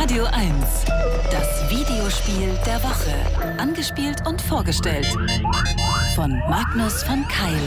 Radio 1. Das Videospiel der Woche. Angespielt und vorgestellt von Magnus von Keil.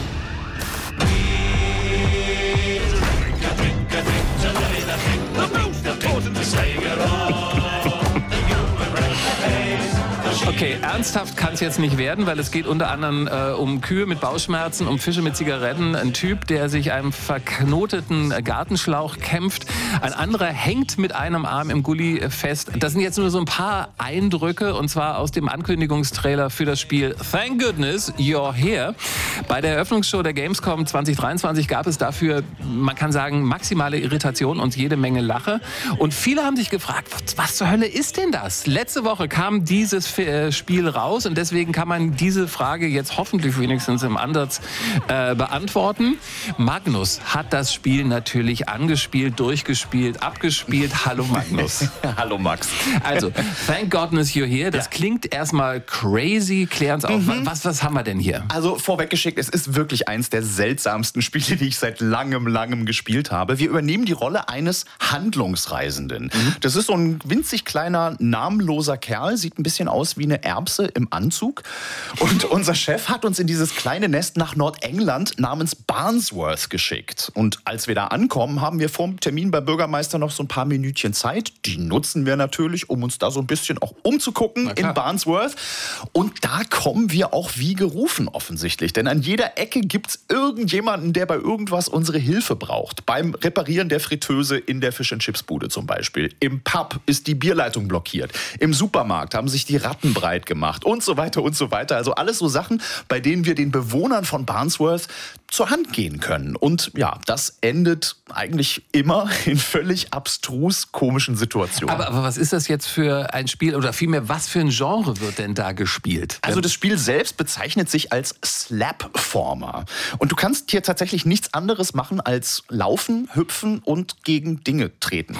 Okay, ernsthaft kann es jetzt nicht werden, weil es geht unter anderem um Kühe mit Bauchschmerzen, um Fische mit Zigaretten. Ein Typ, der sich einem verknoteten Gartenschlauch kämpft. Ein anderer hängt mit einem Arm im Gully fest. Das sind jetzt nur so ein paar Eindrücke, und zwar aus dem Ankündigungstrailer für das Spiel Thank Goodness You're Here. Bei der Eröffnungsshow der Gamescom 2023 gab es dafür, man kann sagen, maximale Irritation und jede Menge Lache. Und viele haben sich gefragt, was zur Hölle ist denn das? Letzte Woche kam dieses Spiel raus und deswegen kann man diese Frage jetzt hoffentlich wenigstens im Ansatz beantworten. Magnus hat das Spiel natürlich angespielt, durchgespielt, abgespielt. Hallo Magnus. Hallo Max. Also, Thank Goodness You're Here. Das klingt erstmal crazy. Klär uns auf. Was haben wir denn hier? Also vorweggeschickt, es ist wirklich eins der seltsamsten Spiele, die ich seit langem gespielt habe. Wir übernehmen die Rolle eines Handlungsreisenden. Das ist so ein winzig kleiner, namenloser Kerl, sieht ein bisschen aus wie eine Erbse im Anzug. Und unser Chef hat uns in dieses kleine Nest nach Nordengland namens Barnsworth geschickt. Und als wir da ankommen, haben wir vor dem Termin beim Bürgermeister noch so ein paar Minütchen Zeit. Die nutzen wir natürlich, um uns da so ein bisschen auch umzugucken in Barnsworth. Und da kommen wir auch wie gerufen offensichtlich. Denn an jeder Ecke gibt's irgendjemanden, der bei irgendwas unsere Hilfe braucht. Beim Reparieren der Fritteuse in der Fish-and-Chips-Bude zum Beispiel. Im Pub ist die Bierleitung blockiert. Im Supermarkt haben sich die Ratten breit gemacht und so weiter und so weiter. Also alles so Sachen, bei denen wir den Bewohnern von Barnsworth zur Hand gehen können. Und ja, das endet eigentlich immer in völlig abstrus komischen Situationen. Aber was ist das jetzt für ein Spiel oder vielmehr, was für ein Genre wird denn da gespielt? Also das Spiel selbst bezeichnet sich als Slapformer. Und du kannst hier tatsächlich nichts anderes machen als laufen, hüpfen und gegen Dinge treten.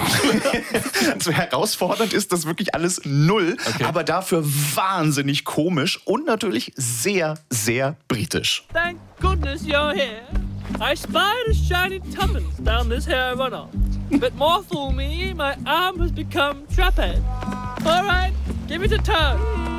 So herausfordernd ist das wirklich alles null, aber dafür wahnsinnig komisch und natürlich sehr, sehr britisch. Thank goodness you're here. I spied a shiny tuppence down this here runoff. But more fool me, my arm has become trapeze. All right, give it a turn.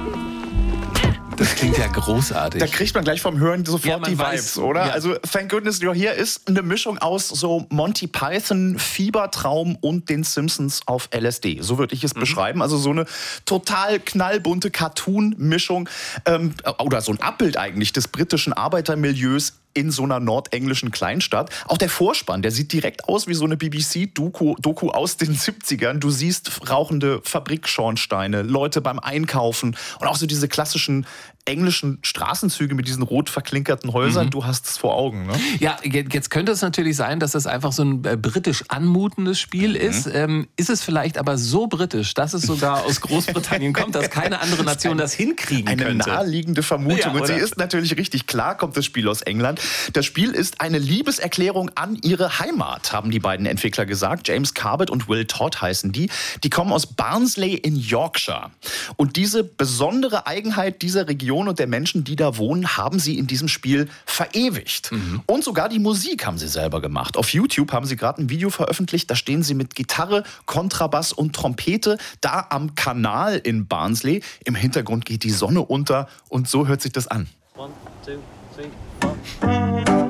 Das klingt ja großartig. Da kriegt man gleich vom Hören sofort die Vibes, oder? Ja. Also Thank Goodness You're Here ist eine Mischung aus so Monty Python, Fiebertraum und den Simpsons auf LSD. So würde ich es beschreiben. Also so eine total knallbunte Cartoon-Mischung oder so ein Abbild eigentlich des britischen Arbeitermilieus in so einer nordenglischen Kleinstadt. Auch der Vorspann, der sieht direkt aus wie so eine BBC-Doku aus den 70ern. Du siehst rauchende Fabrikschornsteine, Leute beim Einkaufen und auch so diese klassischen englischen Straßenzüge mit diesen rot verklinkerten Häusern. Du hast es vor Augen, ne? Ja, jetzt könnte es natürlich sein, dass das einfach so ein britisch anmutendes Spiel ist. Ist es vielleicht aber so britisch, dass es sogar aus Großbritannien kommt, dass keine andere Nation das hinkriegen könnte? Eine naheliegende Vermutung. Ja, und sie ist natürlich richtig. Klar kommt das Spiel aus England. Das Spiel ist eine Liebeserklärung an ihre Heimat, haben die beiden Entwickler gesagt. James Carbett und Will Todd heißen die. Die kommen aus Barnsley in Yorkshire. Und diese besondere Eigenheit dieser Region und der Menschen, die da wohnen, haben sie in diesem Spiel verewigt. Und sogar die Musik haben sie selber gemacht. Auf YouTube haben sie gerade ein Video veröffentlicht, da stehen sie mit Gitarre, Kontrabass und Trompete da am Kanal in Barnsley. Im Hintergrund geht die Sonne unter und so hört sich das an. 1, 2, 3, 4.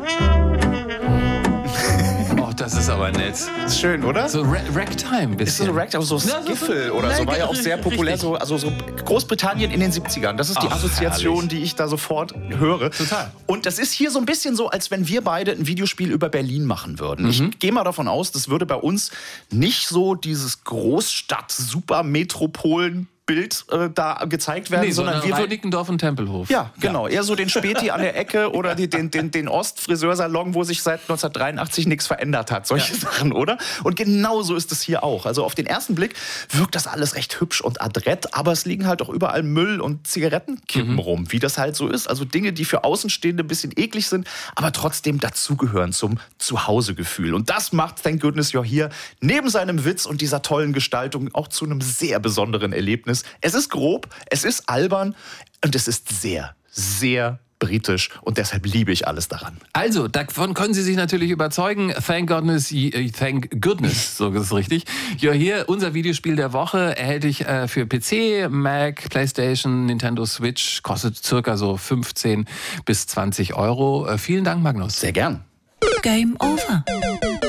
Das ist aber nett. Ist schön, oder? So Ragtime bisschen. Ist so Ragtime, also so Skiffle oder so, war ja auch sehr populär. So Großbritannien in den 70ern. Das ist die Assoziation, herrlich, die ich da sofort höre. Total. Und das ist hier so ein bisschen so, als wenn wir beide ein Videospiel über Berlin machen würden. Ich gehe mal davon aus, das würde bei uns nicht so dieses Großstadt-Super-Metropolen Bild da gezeigt werden, sondern wir Reinickendorf und Tempelhof. Ja, genau. Eher so den Späti an der Ecke oder den Ostfriseursalon, wo sich seit 1983 nichts verändert hat. Solche Sachen, oder? Und genau so ist es hier auch. Also auf den ersten Blick wirkt das alles recht hübsch und adrett, aber es liegen halt auch überall Müll und Zigarettenkippen rum, wie das halt so ist. Also Dinge, die für Außenstehende ein bisschen eklig sind, aber trotzdem dazugehören zum Zuhausegefühl. Und das macht Thank Goodness You're Here neben seinem Witz und dieser tollen Gestaltung auch zu einem sehr besonderen Erlebnis. Es ist grob, es ist albern und es ist sehr, sehr britisch und deshalb liebe ich alles daran. Also, davon können Sie sich natürlich überzeugen. Thank goodness, so ist es richtig. Ja, hier unser Videospiel der Woche erhältlich für PC, Mac, PlayStation, Nintendo Switch, kostet circa so 15 bis 20 Euro. Vielen Dank, Magnus. Sehr gern. Game over.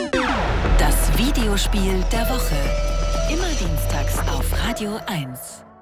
Das Videospiel der Woche. Immer dienstags auf Radio 1.